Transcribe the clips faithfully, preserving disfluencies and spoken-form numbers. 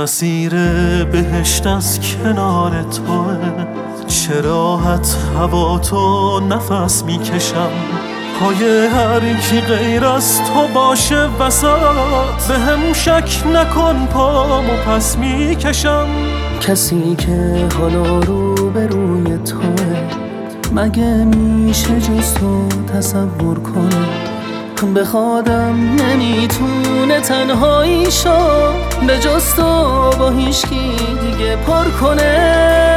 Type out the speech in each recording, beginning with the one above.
مسیر بهشت از کنار توه، چه راحت هوا تو نفس میکشم. پای هر کی غیر از تو باشه وسط، به هم شک نکن پامو پس میکشم. کسی که حالا رو به روی توه، مگه میشه جز تو تصور کنه؟ بخوادم نمیتونه تنهاییشو به جز تو با هیچکی دیگه پر کنه.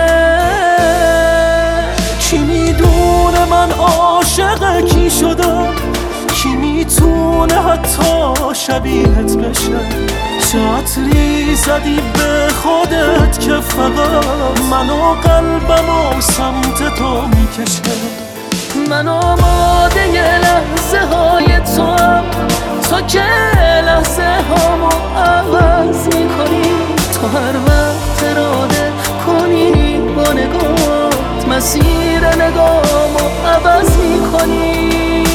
کی میدونه من عاشق کی شدم؟ کی میتونه حتی شبیهت بشه؟ چه عطری زدی به خودت که فقط منو قلبمو سمت تو میکشه؟ من آماده ی لحظه های تو هم، تا که لحظه هامو عوض میکنی. تو هر وقت اراده کنی با نگات، مسیر نگامو عوض میکنی.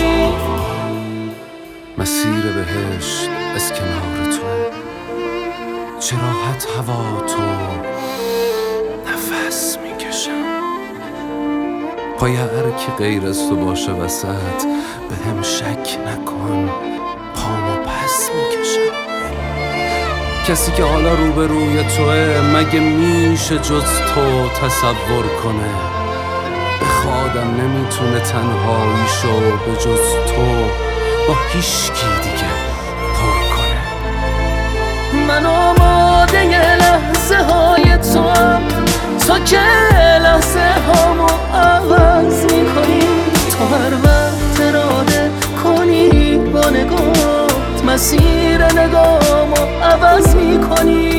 مسیر بهشت از کنار تو، چه راحت هوا تو نفس میکشم. پای هر کی غیر از تو باشه وسط، به هم شک نکن پامو پس میکشم. کسی که حالا روبروی توه، مگه میشه جز تو تصور کنه؟ بخوادم نمیتونه تنهاییشو به جز تو با هیچکی دیگه پر کنه. من آماده ی لحظه های تو هم، تا که لحظه هامو عوض میکنی. تو هر وقت اراده کنی با نگات، مسیر نگامو عوض میکنی.